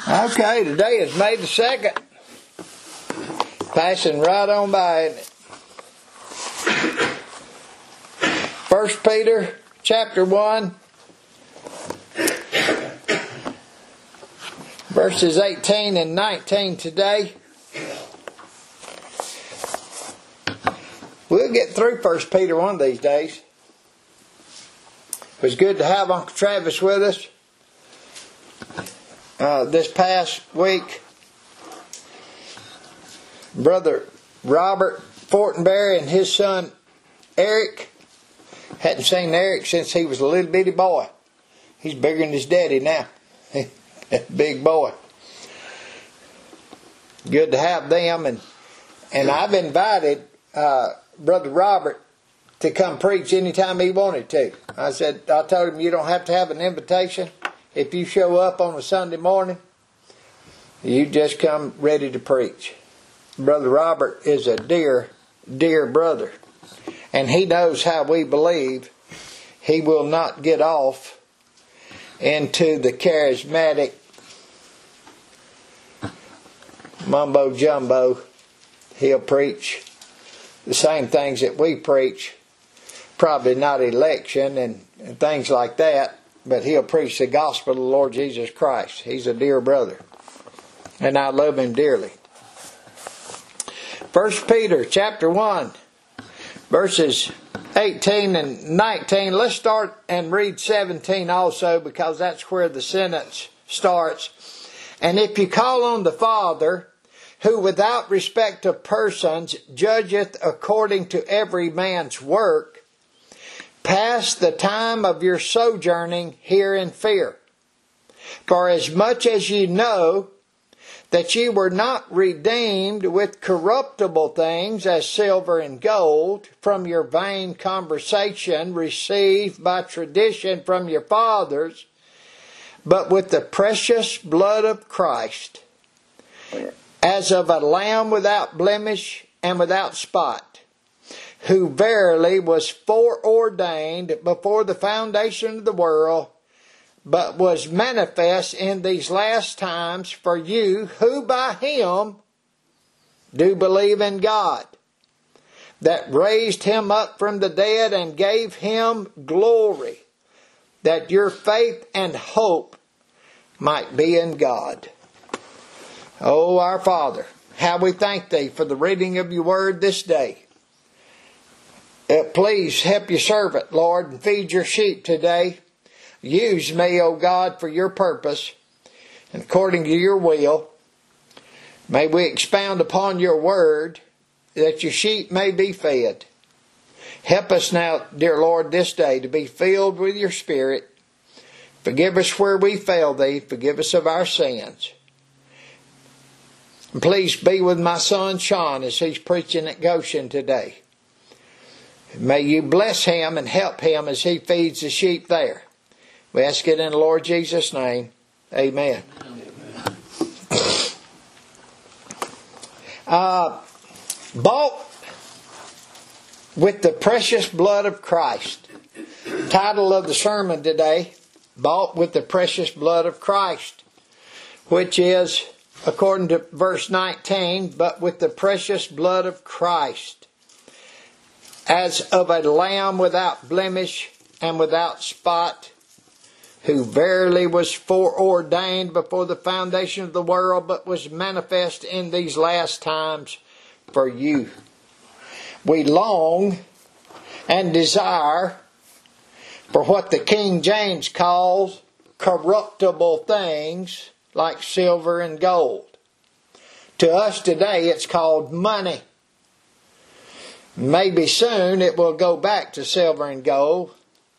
Okay, today is May the 2nd. Passing right on by, isn't it? 1 Peter chapter 1, verses 18 and 19 today. We'll get through 1 Peter one of these days. It was good to have Uncle Travis with us. This past week, Brother Robert Fortenberry and his son Eric, hadn't seen Eric since he was a little bitty boy. He's bigger than his daddy now. Big boy. Good to have them, and I've invited Brother Robert to come preach anytime he wanted to. I told him you don't have to have an invitation. If you show up on a Sunday morning, you just come ready to preach. Brother Robert is a dear, dear brother. And he knows how we believe. He will not get off into the charismatic mumbo jumbo. He'll preach the same things that we preach. Probably not election and things like that. But he'll preach the gospel of the Lord Jesus Christ. He's a dear brother. And I love him dearly. 1 Peter chapter 1, verses 18 and 19. Let's start and read 17 also, because that's where the sentence starts. And if you call on the Father, who without respect of persons judgeth according to every man's work, pass the time of your sojourning here in fear. For as much as ye know that ye were not redeemed with corruptible things as silver and gold from your vain conversation received by tradition from your fathers, but with the precious blood of Christ, as of a lamb without blemish and without spot, who verily was foreordained before the foundation of the world, but was manifest in these last times for you, who by him do believe in God, that raised him up from the dead and gave him glory, that your faith and hope might be in God. O our Father, how we thank Thee for the reading of Your Word this day. Please help Your servant, Lord, and feed Your sheep today. Use me, O God, for Your purpose and according to Your will. May we expound upon Your word that Your sheep may be fed. Help us now, dear Lord, this day to be filled with Your Spirit. Forgive us where we fail Thee. Forgive us of our sins. And please be with my son Sean as he's preaching at Goshen today. May You bless him and help him as he feeds the sheep there. We ask it in the Lord Jesus' name. Amen. Bought with the precious blood of Christ. Title of the sermon today, Bought with the precious blood of Christ, which is, according to verse 19, but with the precious blood of Christ, as of a lamb without blemish and without spot, who verily was foreordained before the foundation of the world, but was manifest in these last times for you. We long and desire for what the King James calls corruptible things like silver and gold. To us today it's called money. Maybe soon it will go back to silver and gold.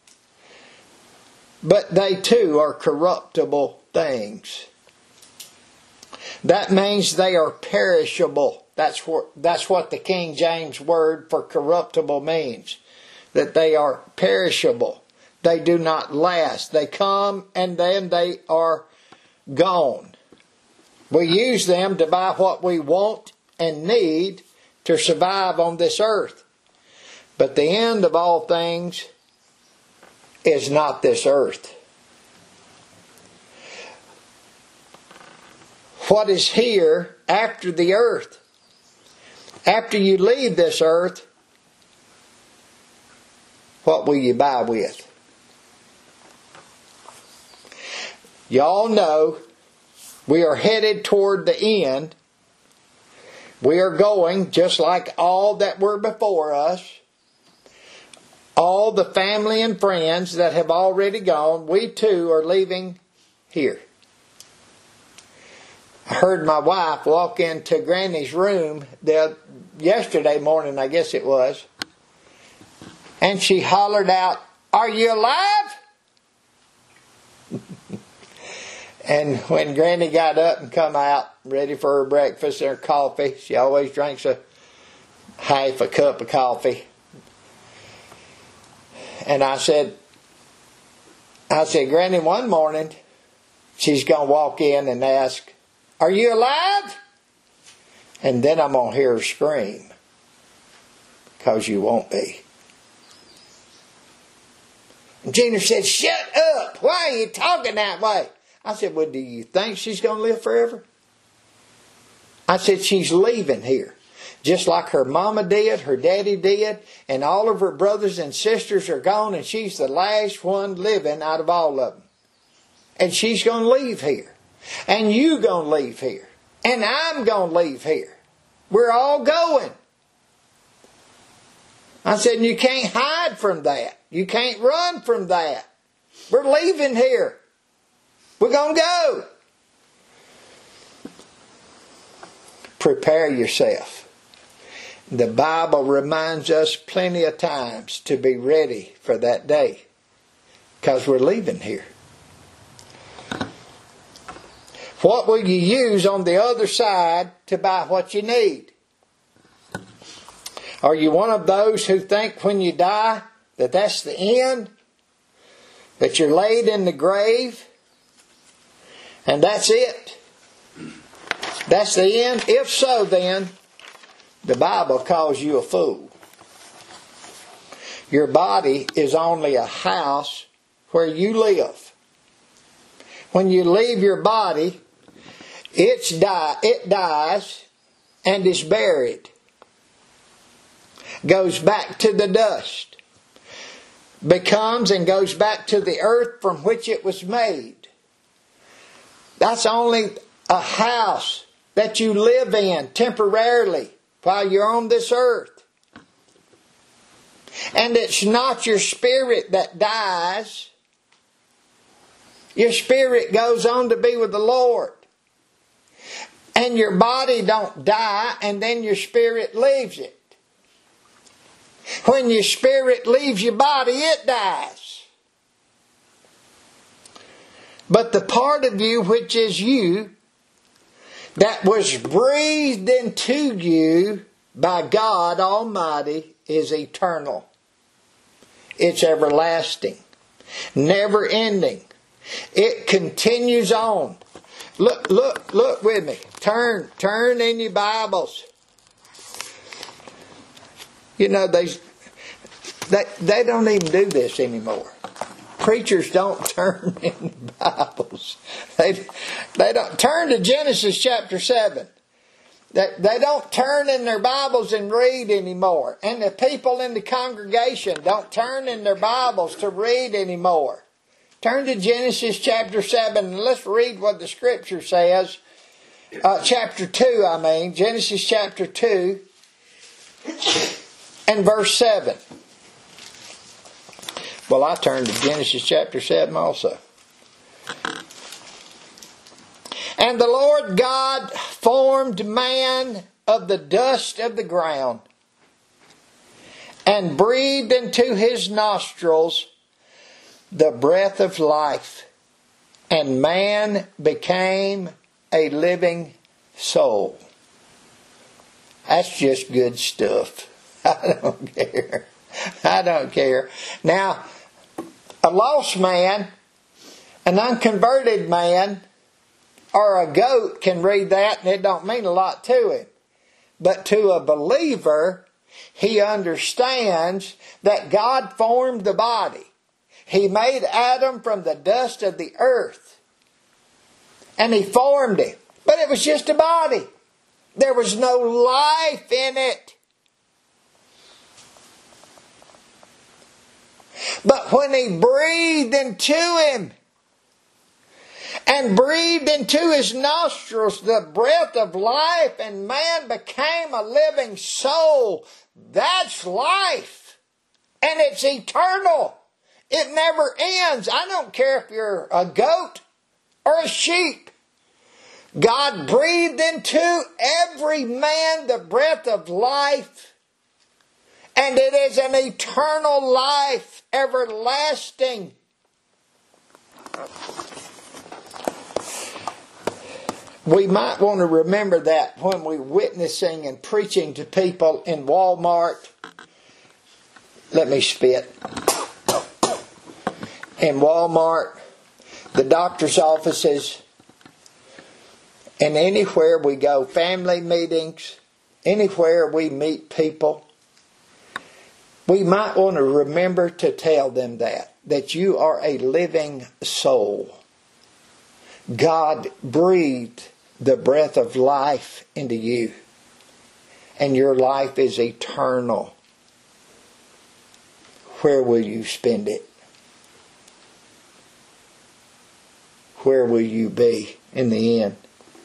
But they too are corruptible things. That means they are perishable. That's what the King James word for corruptible means. That they are perishable. They do not last. They come and then they are gone. We use them to buy what we want and need to survive on this earth. But the end of all things is not this earth. what is here after the earth. After you leave this earth, what will you buy with? Y'all know we are headed toward the end. We are going just like all that were before us. All the family and friends that have already gone, we too are leaving here. I heard my wife walk into Granny's room yesterday morning, I guess it was, and she hollered out, "Are you alive?" And when Granny got up and come out, ready for her breakfast and her coffee, she always drinks half a cup of coffee. And I said, Granny, one morning, she's going to walk in and ask, "Are you alive?" And then I'm going to hear her scream, because you won't be. And Gina said, "Shut up! Why are you talking that way?" I said, "Well, do you think she's going to live forever?" I said, "She's leaving here. Just like her mama did, her daddy did, and all of her brothers and sisters are gone, and she's the last one living out of all of them. And she's going to leave here. And you going to leave here. And I'm going to leave here. We're all going." I said, "You can't hide from that. You can't run from that. We're leaving here. We're going to go." Prepare yourself. The Bible reminds us plenty of times to be ready for that day, because we're leaving here. What will you use on the other side to buy what you need? Are you one of those who think when you die that that's the end? That you're laid in the grave? And that's it? That's the end? If so, then the Bible calls you a fool. Your body is only a house where you live. When you leave your body, it dies and is buried. Goes back to the dust. Becomes and goes back to the earth from which it was made. That's only a house that you live in temporarily while you're on this earth. And it's not your spirit that dies. Your spirit goes on to be with the Lord. And your body don't die and then your spirit leaves it. When your spirit leaves your body, it dies. But the part of you which is you, that was breathed into you by God Almighty, is eternal. It's everlasting. Never ending. It continues on. Look with me. Turn in your Bibles. You know, they don't even do this anymore. Preachers don't turn in the Bibles. They don't turn to Genesis chapter 7. They don't turn in their Bibles and read anymore. And the people in the congregation don't turn in their Bibles to read anymore. Turn to Genesis chapter 7 and let's read what the Scripture says. Chapter 2, Genesis chapter 2 and verse 7. Well, I turned to Genesis chapter 7 also. "And the Lord God formed man of the dust of the ground, and breathed into his nostrils the breath of life, and man became a living soul." That's just good stuff. I don't care. I don't care. Now, a lost man, an unconverted man, or a goat can read that and it don't mean a lot to him. But to a believer, he understands that God formed the body. He made Adam from the dust of the earth. And He formed him. But it was just a body. There was no life in it. But when He breathed into him, and breathed into his nostrils the breath of life, and man became a living soul, that's life. And it's eternal. It never ends. I don't care if you're a goat or a sheep. God breathed into every man the breath of life. And it is an eternal life, everlasting. We might want to remember that when we're witnessing and preaching to people in Walmart. Let me spit. In Walmart, the doctor's offices, and anywhere we go, family meetings, anywhere we meet people, we might want to remember to tell them that you are a living soul. God breathed the breath of life into you, and your life is eternal. Where will you spend it? Where will you be in the end?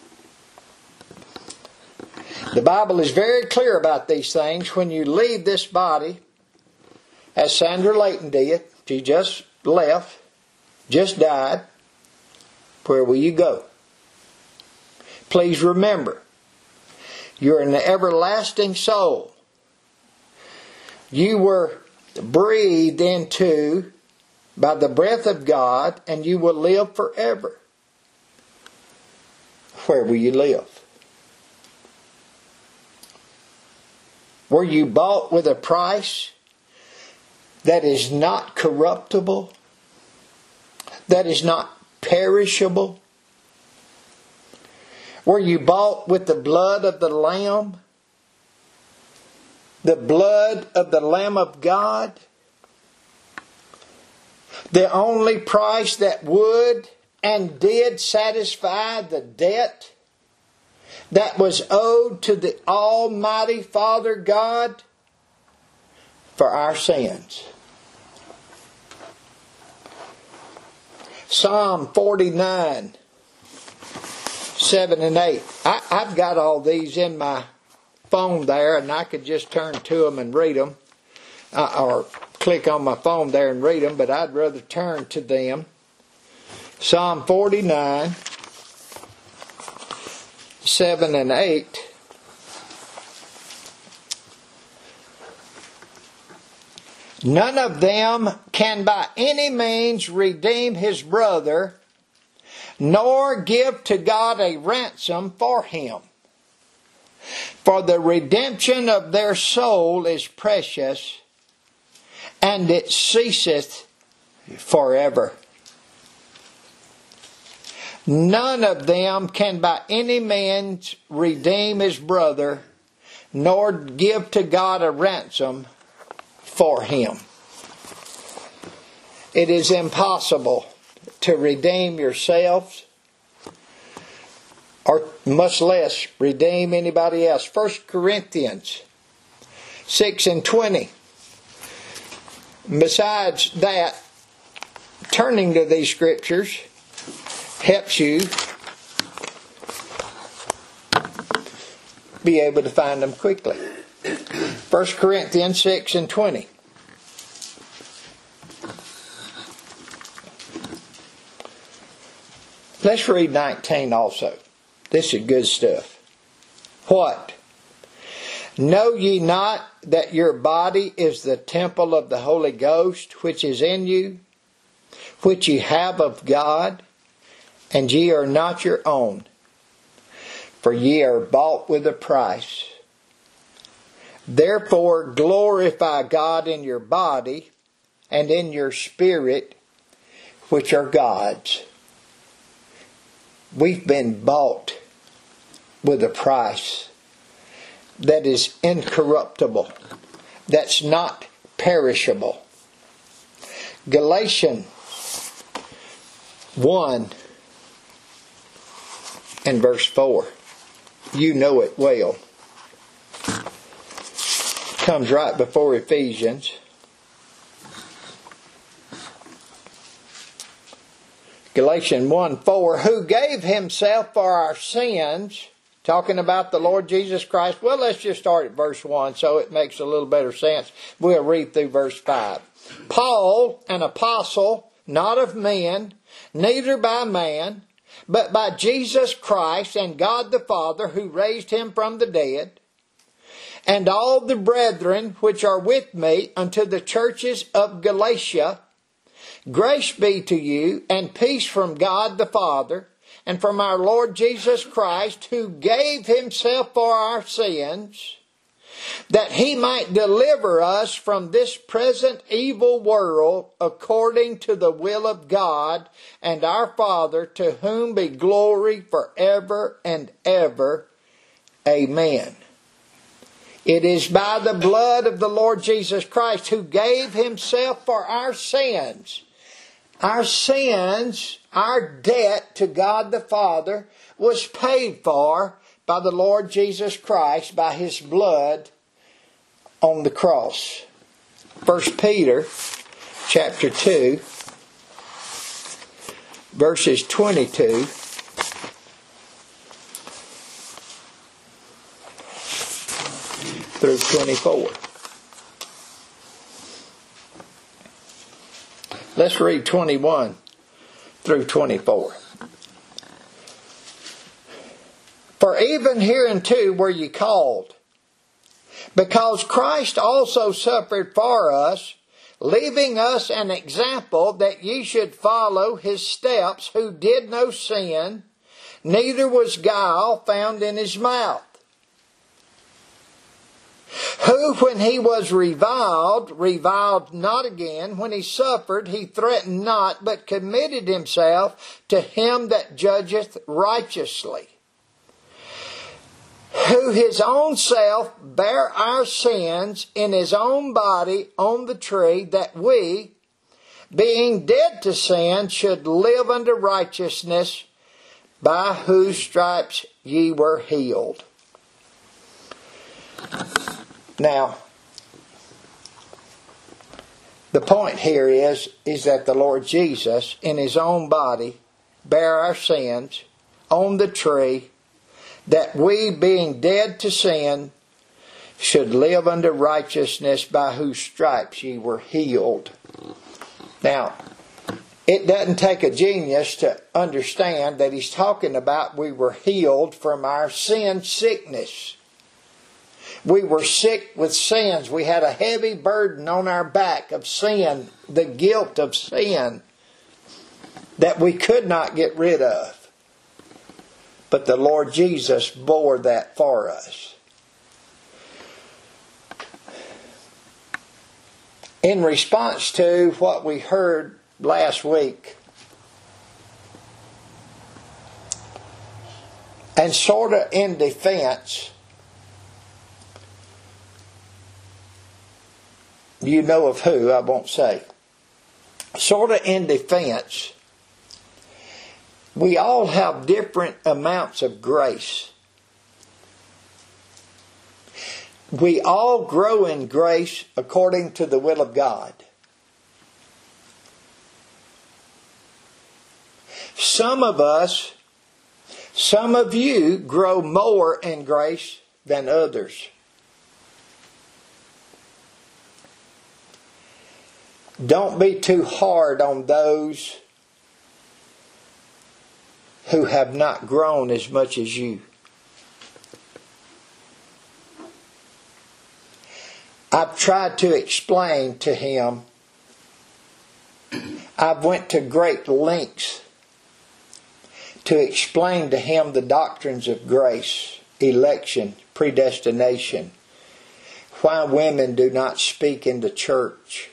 The Bible is very clear about these things. When you leave this body, as Sandra Layton did, she just left, just died, where will you go? Please remember, you're an everlasting soul. You were breathed into by the breath of God, and you will live forever. Where will you live? Were you bought with a price that is not corruptible, that is not perishable? Were you bought with the blood of the Lamb? The blood of the Lamb of God? The only price that would and did satisfy the debt that was owed to the Almighty Father God for our sins. Psalm 49, 7 and 8. I've got all these in my phone there, and I could just turn to them and read them. Or click on my phone there and read them, but I'd rather turn to them. Psalm 49, 7 and 8. None of them can by any means redeem his brother, nor give to God a ransom for him. For the redemption of their soul is precious, and it ceaseth forever. None of them can by any means redeem his brother, nor give to God a ransom for him. It is impossible to redeem yourselves, or much less redeem anybody else. 1 Corinthians 6 and 20. Besides that, turning to these scriptures helps you be able to find them quickly. 1 Corinthians 6 and 20. Let's read 19 also. This is good stuff. What? Know ye not that your body is the temple of the Holy Ghost, which is in you, which ye have of God, and ye are not your own? For ye are bought with a price. Therefore glorify God in your body and in your spirit, which are God's. We've been bought with a price that is incorruptible, that's not perishable. Galatians 1 and verse 4. You know it well. Comes right before Ephesians. Galatians 1:4, who gave himself for our sins, talking about the Lord Jesus Christ. Well, let's just start at verse 1 so it makes a little better sense. We'll read through verse 5. Paul, an apostle, not of men, neither by man, but by Jesus Christ and God the Father, who raised him from the dead, and all the brethren which are with me unto the churches of Galatia, grace be to you, and peace from God the Father, and from our Lord Jesus Christ, who gave himself for our sins, that he might deliver us from this present evil world, according to the will of God and our Father, to whom be glory forever and ever. Amen. It is by the blood of the Lord Jesus Christ, who gave himself for our sins. Our sins, our debt to God the Father, was paid for by the Lord Jesus Christ by his blood on the cross. 1 Peter chapter 2, verses 22 through 24. Let's read 21 through 24. For even hereunto were ye called, because Christ also suffered for us, leaving us an example that ye should follow his steps, who did no sin, neither was guile found in his mouth. Who, when he was reviled not again. When he suffered, he threatened not, but committed himself to him that judgeth righteously. Who his own self bare our sins in his own body on the tree, that we, being dead to sin, should live unto righteousness, by whose stripes ye were healed. Now, the point here is that the Lord Jesus, in his own body, bare our sins on the tree, that we, being dead to sin, should live unto righteousness, by whose stripes ye were healed. Now, it doesn't take a genius to understand that he's talking about we were healed from our sin sickness. We were sick with sins. We had a heavy burden on our back of sin, the guilt of sin that we could not get rid of. But the Lord Jesus bore that for us. In response to what we heard last week, and sort of in defense, you know of who, I won't say. Sort of in defense, we all have different amounts of grace. We all grow in grace according to the will of God. Some of us, some of you grow more in grace than others. Don't be too hard on those who have not grown as much as you. I've tried to explain to him. I've went to great lengths to explain to him the doctrines of grace, election, predestination, why women do not speak in the church.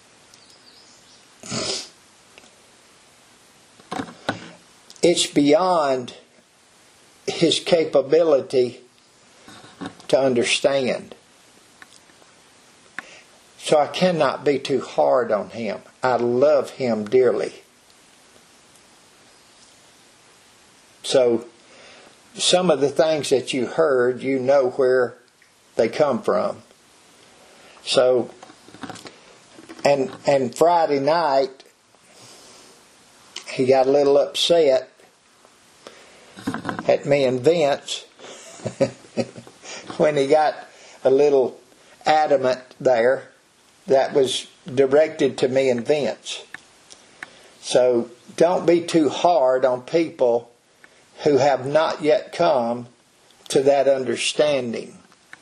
It's beyond his capability to understand. So I cannot be too hard on him. I love him dearly. So some of the things that you heard, you know where they come from. So, and Friday night, he got a little upset at me and Vince when he got a little adamant there. That was directed to me and Vince. So don't be too hard on people who have not yet come to that understanding.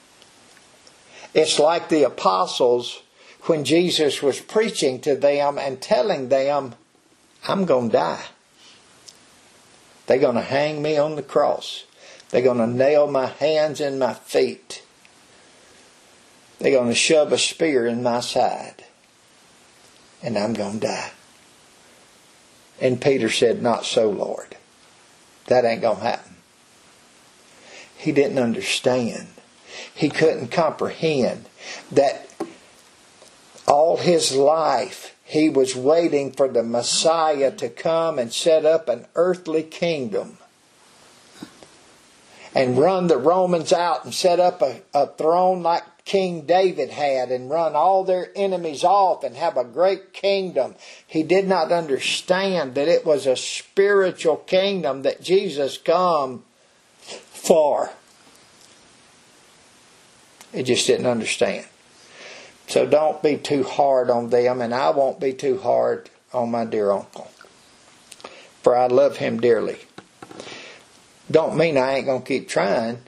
It's like the apostles when Jesus was preaching to them and telling them, I'm going to die. They're going to hang me on the cross. They're going to nail my hands and my feet. They're going to shove a spear in my side. And I'm going to die. And Peter said, not so, Lord. That ain't going to happen. He didn't understand. He couldn't comprehend that all his life he was waiting for the Messiah to come and set up an earthly kingdom and run the Romans out and set up a throne like King David had and run all their enemies off and have a great kingdom. He did not understand that it was a spiritual kingdom that Jesus come for. He just didn't understand. So don't be too hard on them, and I won't be too hard on my dear uncle. For I love him dearly. Don't mean I ain't going to keep trying.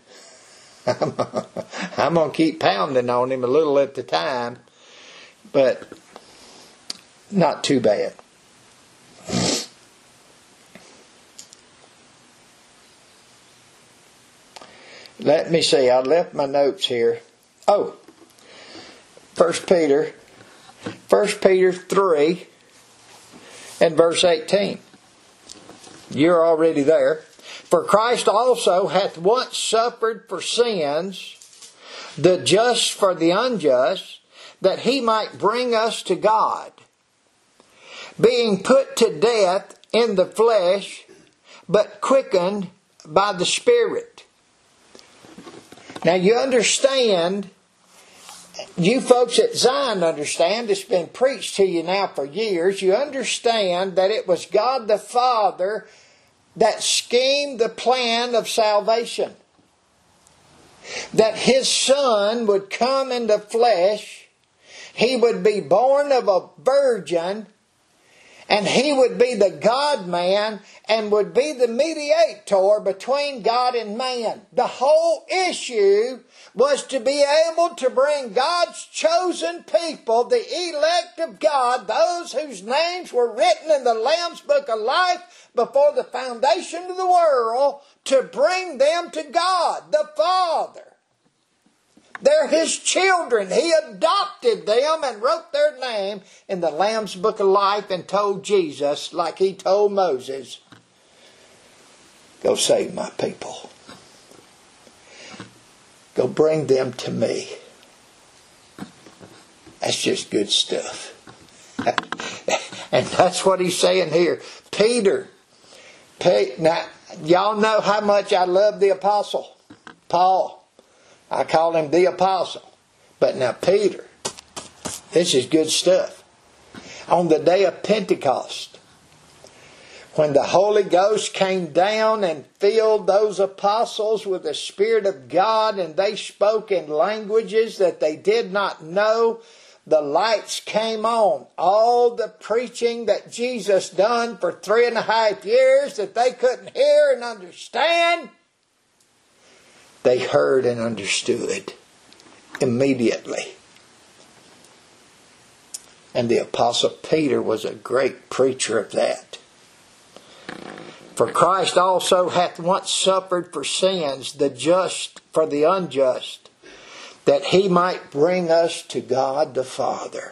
I'm going to keep pounding on him a little at the time, but not too bad. Let me see. I left my notes here. Oh, 1 Peter 3 and verse 18. You're already there. For Christ also hath once suffered for sins, the just for the unjust, that he might bring us to God, being put to death in the flesh, but quickened by the Spirit. Now you understand, you folks at Zion understand, it's been preached to you now for years, you understand that it was God the Father that schemed the plan of salvation. That His Son would come in the flesh, He would be born of a virgin, and He would be the God-man and would be the mediator between God and man. The whole issue was to be able to bring God's chosen people, the elect of God, those whose names were written in the Lamb's Book of Life before the foundation of the world, to bring them to God, the Father. They're His children. He adopted them and wrote their name in the Lamb's Book of Life and told Jesus, like He told Moses, go save my people. Go bring them to me. That's just good stuff. And that's what He's saying here. Peter. Now, y'all know how much I love the Apostle Paul. I call him the Apostle. But now Peter, this is good stuff. On the day of Pentecost, when the Holy Ghost came down and filled those apostles with the Spirit of God, and they spoke in languages that they did not know, the lights came on. All the preaching that Jesus done for 3.5 years that they couldn't hear and understand, they heard and understood immediately. And the Apostle Peter was a great preacher of that. For Christ also hath once suffered for sins, the just for the unjust, that He might bring us to God the Father.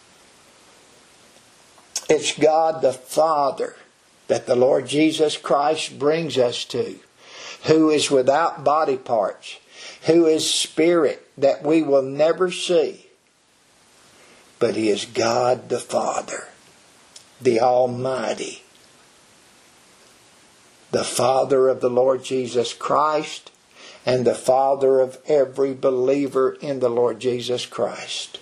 It's God the Father that the Lord Jesus Christ brings us to, who is without body parts, who is spirit that we will never see. But He is God the Father, the Almighty. the Father of the Lord Jesus Christ, and the Father of every believer in the Lord Jesus Christ.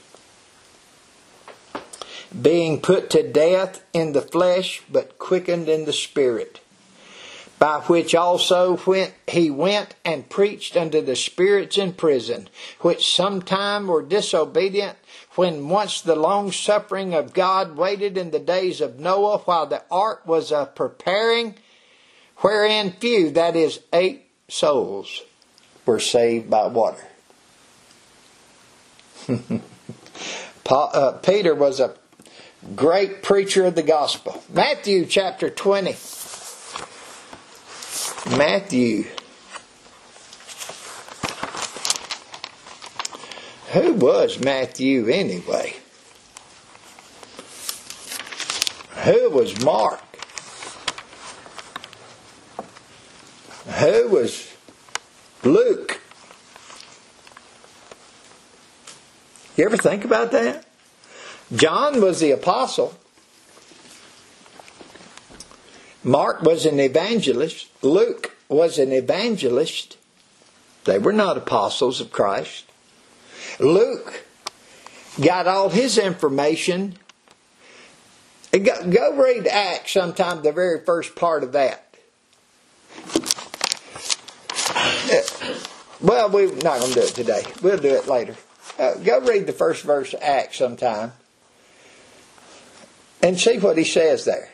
Being put to death in the flesh, but quickened in the Spirit, by which also when he went and preached unto the spirits in prison, which sometime were disobedient, when once the long suffering of God waited in the days of Noah, while the ark was a preparing, wherein few, that is 8 souls, were saved by water. Peter was a great preacher of the gospel. Matthew chapter 20. Matthew. Who was Matthew anyway? Who was Mark? Who was Luke? You ever think about that? John was the apostle. Mark was an evangelist. Luke was an evangelist. They were not apostles of Christ. Luke got all his information. Go read Acts sometime, the very first part of that. Well, we're not going to do it today. We'll do it later. Go read the first verse of Acts sometime and see what he says there.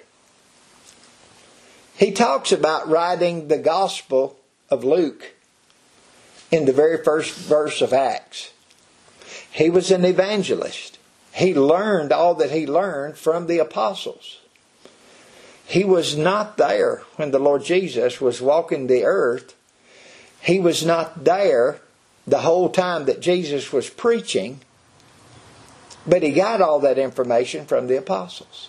He talks about writing the Gospel of Luke in the very first verse of Acts. He was an evangelist. He learned all that he learned from the apostles. He was not there when the Lord Jesus was walking the earth. He was not there the whole time that Jesus was preaching. But he got all that information from the apostles.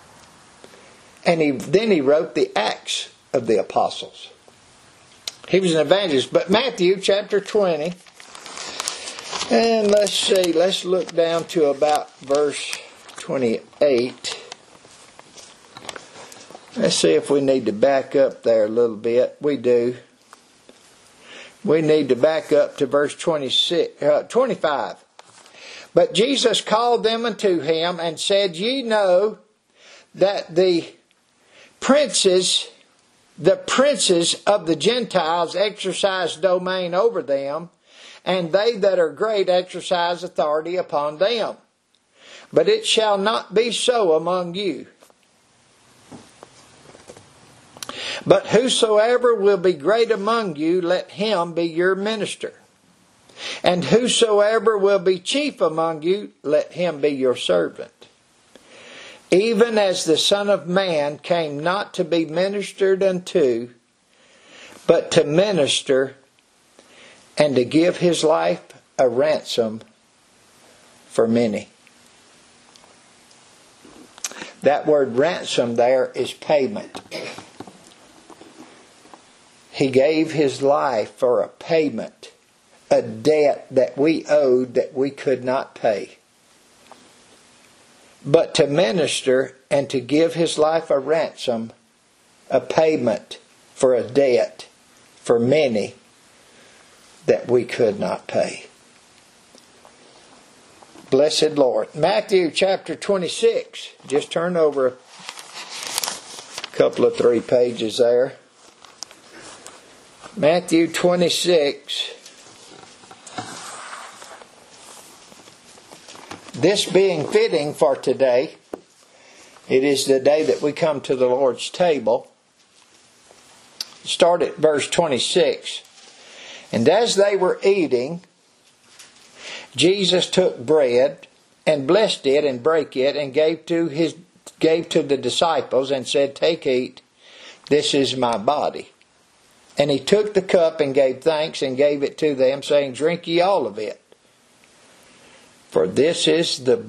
And then he wrote the Acts of the Apostles. He was an evangelist. But Matthew chapter 20. And let's see. Let's look down to about verse 28. Let's see if we need to back up there a little bit. We do. We need to back up to verse 25. But Jesus called them unto him and said, Ye know that the princes of the Gentiles exercise domain over them, and they that are great exercise authority upon them. But it shall not be so among you. But whosoever will be great among you, let him be your minister. And whosoever will be chief among you, let him be your servant. Even as the Son of Man came not to be ministered unto, but to minister and to give his life a ransom for many. That word ransom there is payment. He gave his life for a payment, a debt that we owed that we could not pay. But to minister and to give his life a ransom, a payment for a debt for many that we could not pay. Blessed Lord. Matthew chapter 26. Just turn over a couple of 3 pages there. Matthew 26. This being fitting for today, it is the day that we come to the Lord's table. Start at verse 26. And as they were eating, Jesus took bread and blessed it and brake it and gave to the disciples and said, Take, eat, this is my body. And he took the cup and gave thanks and gave it to them, saying, Drink ye all of it. For this is my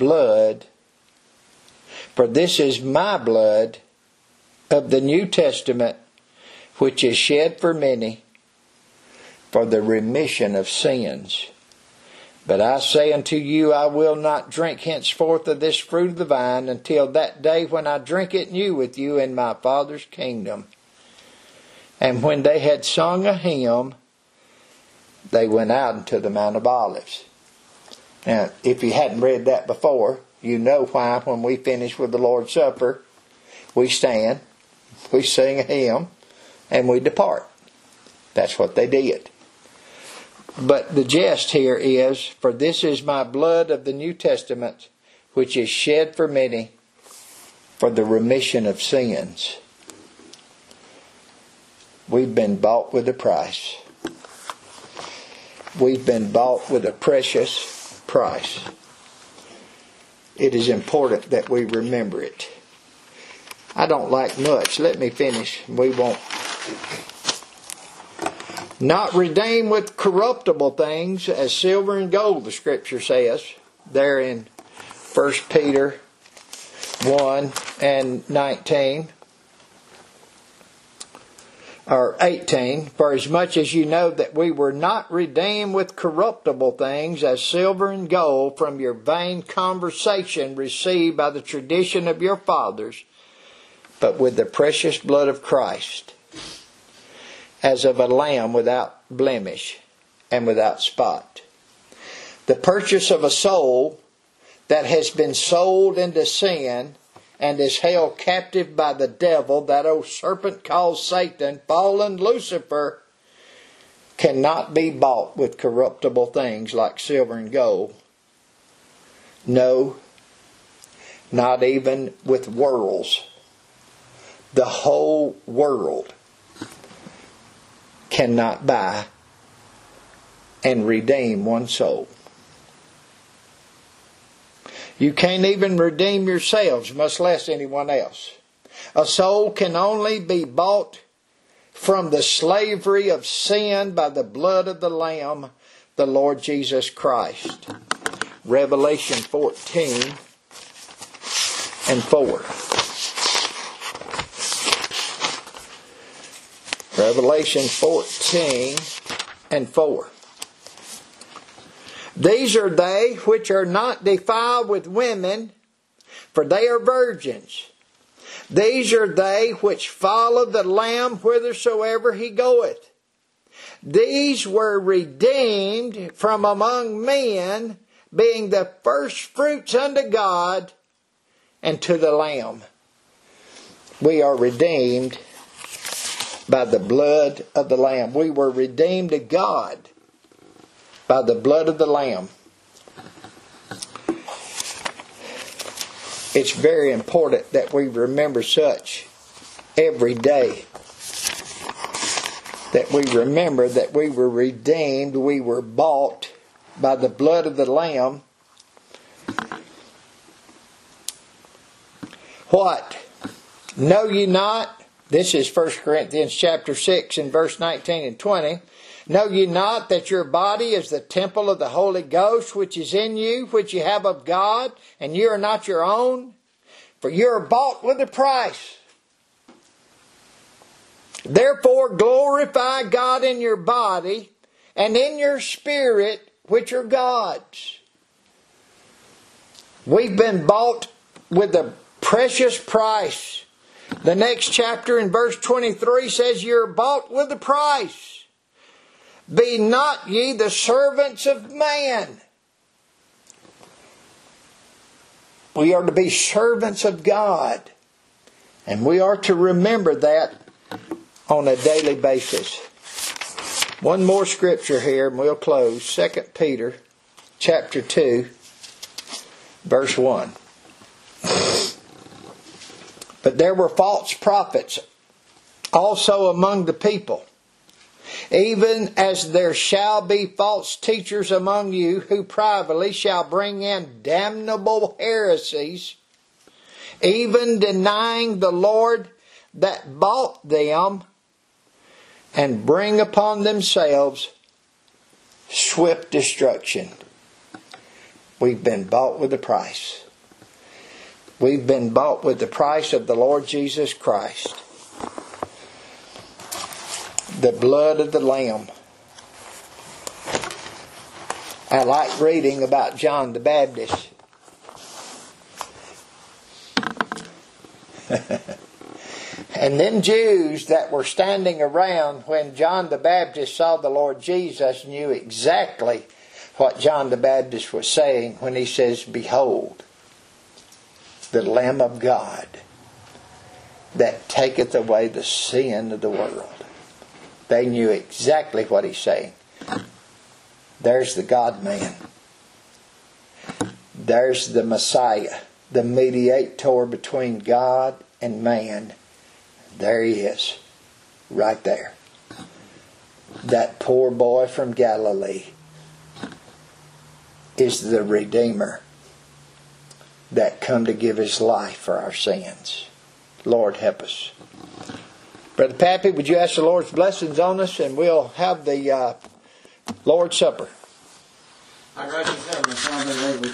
blood of the New Testament, which is shed for many for the remission of sins. But I say unto you, I will not drink henceforth of this fruit of the vine until that day when I drink it new with you in my Father's kingdom. And when they had sung a hymn, they went out into the Mount of Olives. Now, if you hadn't read that before, you know why when we finish with the Lord's Supper, we stand, we sing a hymn, and we depart. That's what they did. But the gist here is, for this is my blood of the New Testament, which is shed for many for the remission of sins. We've been bought with a price. We've been bought with a precious price. It is important that we remember it. I don't like much. Let me finish. We won't. Not redeemed with corruptible things as silver and gold, the Scripture says. There in 1 Peter 1 and 19. Or 18, for as much as you know that we were not redeemed with corruptible things as silver and gold from your vain conversation received by the tradition of your fathers, but with the precious blood of Christ, as of a lamb without blemish and without spot. The purchase of a soul that has been sold into sin and is held captive by the devil, that old serpent called Satan, fallen Lucifer, cannot be bought with corruptible things like silver and gold. No, not even with worlds. The whole world cannot buy and redeem one soul. You can't even redeem yourselves, much less anyone else. A soul can only be bought from the slavery of sin by the blood of the Lamb, the Lord Jesus Christ. Revelation 14 and 4. Revelation 14 and 4. These are they which are not defiled with women, for they are virgins. These are they which follow the Lamb whithersoever he goeth. These were redeemed from among men, being the first fruits unto God and to the Lamb. We are redeemed by the blood of the Lamb. We were redeemed to God by the blood of the Lamb. It's very important that we remember such every day. That we remember that we were redeemed, we were bought by the blood of the Lamb. What? Know ye not? This is 1 Corinthians chapter 6 and verse 19 and 20. Know ye not that your body is the temple of the Holy Ghost, which is in you, which you have of God, and you are not your own? For you are bought with a price. Therefore glorify God in your body and in your spirit, which are God's. We've been bought with a precious price. The next chapter in verse 23 says you're bought with a price. Be not ye the servants of man. We are to be servants of God. And we are to remember that on a daily basis. One more scripture here and we'll close. 2 Peter chapter 2 verse 1. But there were false prophets also among the people, even as there shall be false teachers among you, who privately shall bring in damnable heresies, even denying the Lord that bought them, and bring upon themselves swift destruction. We've been bought with a price. We've been bought with the price of the Lord Jesus Christ. The blood of the Lamb. I like reading about John the Baptist. And them Jews that were standing around when John the Baptist saw the Lord Jesus knew exactly what John the Baptist was saying when he says, "Behold, the Lamb of God that taketh away the sin of the world." They knew exactly what he's saying. There's the God-man. There's the Messiah, the mediator between God and man. There he is, right there. That poor boy from Galilee is the Redeemer that come to give his life for our sins. Lord, help us. Brother Pappy, would you ask the Lord's blessings on us, and we'll have the Lord's Supper. I got you, Father,